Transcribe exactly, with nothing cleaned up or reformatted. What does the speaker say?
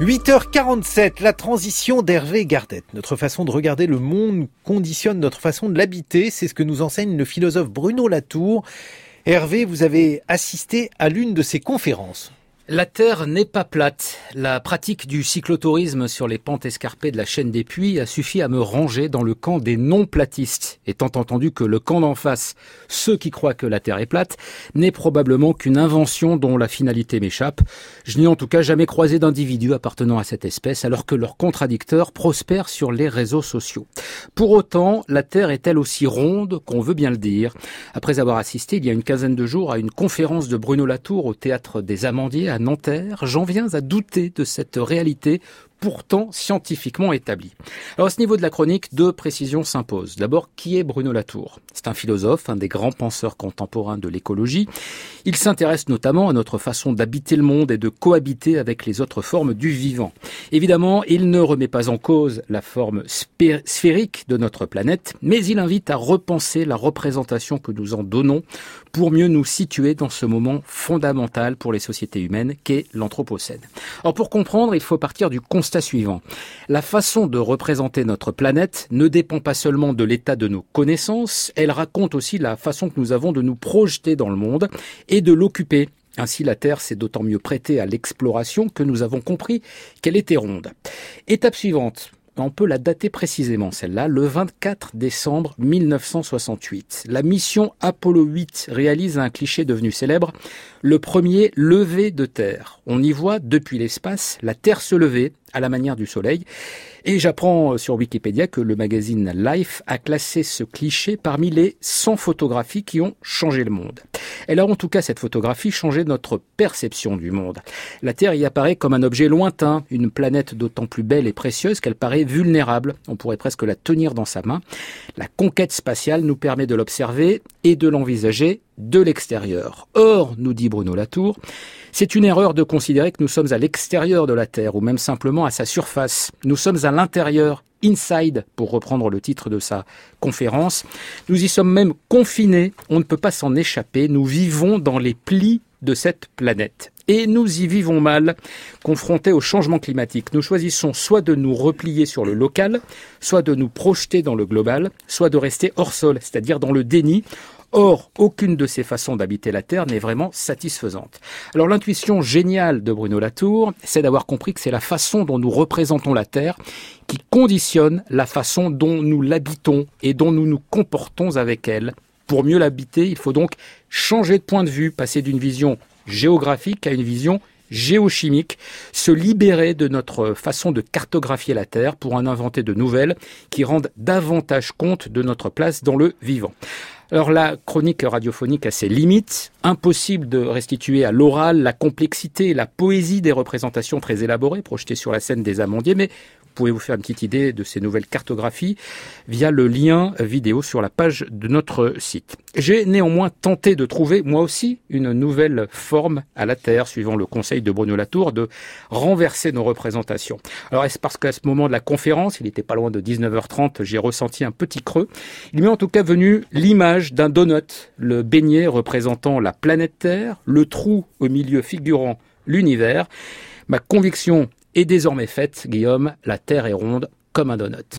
huit heures quarante-sept, la transition d'Hervé Gardette. Notre façon de regarder le monde conditionne notre façon de l'habiter. C'est ce que nous enseigne le philosophe Bruno Latour. Hervé, vous avez assisté à l'une de ses conférences. La Terre n'est pas plate. La pratique du cyclotourisme sur les pentes escarpées de la chaîne des Puys a suffi à me ranger dans le camp des non-platistes, étant entendu que le camp d'en face, ceux qui croient que la Terre est plate, n'est probablement qu'une invention dont la finalité m'échappe. Je n'ai en tout cas jamais croisé d'individus appartenant à cette espèce, alors que leurs contradicteurs prospèrent sur les réseaux sociaux. Pour autant, la Terre est-elle aussi ronde qu'on veut bien le dire? Après avoir assisté il y a une quinzaine de jours à une conférence de Bruno Latour au Théâtre des Amandiers à Nanterre, j'en viens à douter de cette réalité pourtant scientifiquement établie. Alors à ce niveau de la chronique, deux précisions s'imposent. D'abord, qui est Bruno Latour? C'est un philosophe, un des grands penseurs contemporains de l'écologie. Il s'intéresse notamment à notre façon d'habiter le monde et de cohabiter avec les autres formes du vivant. Évidemment, il ne remet pas en cause la forme spé- sphérique de notre planète, mais il invite à repenser la représentation que nous en donnons pour mieux nous situer dans ce moment fondamental pour les sociétés humaines qu'est l'Anthropocène. Alors pour comprendre, il faut partir du constat suivant. La façon de représenter notre planète ne dépend pas seulement de l'état de nos connaissances, elle raconte aussi la façon que nous avons de nous projeter dans le monde et de l'occuper. Ainsi, la Terre s'est d'autant mieux prêtée à l'exploration que nous avons compris qu'elle était ronde. Étape suivante. On peut la dater précisément, celle-là, le vingt-quatre décembre mille neuf cent soixante-huit. La mission Apollo huit réalise un cliché devenu célèbre, le premier lever de Terre. On y voit, depuis l'espace, la Terre se lever, à la manière du Soleil. Et j'apprends sur Wikipédia que le magazine Life a classé ce cliché parmi les cent photographies qui ont changé le monde. Elle a en tout cas, cette photographie, changé notre perception du monde. La Terre y apparaît comme un objet lointain, une planète d'autant plus belle et précieuse qu'elle paraît vulnérable. On pourrait presque la tenir dans sa main. La conquête spatiale nous permet de l'observer et de l'envisager de l'extérieur. Or, nous dit Bruno Latour, c'est une erreur de considérer que nous sommes à l'extérieur de la Terre ou même simplement à sa surface. Nous sommes à l'intérieur, inside, pour reprendre le titre de sa conférence. Nous y sommes même confinés, on ne peut pas s'en échapper, nous vivons dans les plis de cette planète. Et nous y vivons mal, confrontés au changement climatique. Nous choisissons soit de nous replier sur le local, soit de nous projeter dans le global, soit de rester hors sol, c'est-à-dire dans le déni. Or, aucune de ces façons d'habiter la Terre n'est vraiment satisfaisante. Alors l'intuition géniale de Bruno Latour, c'est d'avoir compris que c'est la façon dont nous représentons la Terre qui conditionne la façon dont nous l'habitons et dont nous nous comportons avec elle. Pour mieux l'habiter, il faut donc changer de point de vue, passer d'une vision géographique à une vision géochimique, se libérer de notre façon de cartographier la Terre pour en inventer de nouvelles qui rendent davantage compte de notre place dans le vivant. Alors la chronique radiophonique a ses limites, impossible de restituer à l'oral la complexité et la poésie des représentations très élaborées projetées sur la scène des Amandiers, mais vous pouvez vous faire une petite idée de ces nouvelles cartographies via le lien vidéo sur la page de notre site. J'ai néanmoins tenté de trouver, moi aussi, une nouvelle forme à la Terre, suivant le conseil de Bruno Latour, de renverser nos représentations. Alors est-ce parce qu'à ce moment de la conférence, il n'était pas loin de dix-neuf heures trente, j'ai ressenti un petit creux. Il m'est en tout cas venu l'image d'un donut, le beignet représentant la planète Terre, le trou au milieu figurant l'univers. Ma conviction est désormais faite, Guillaume, la Terre est ronde comme un donut.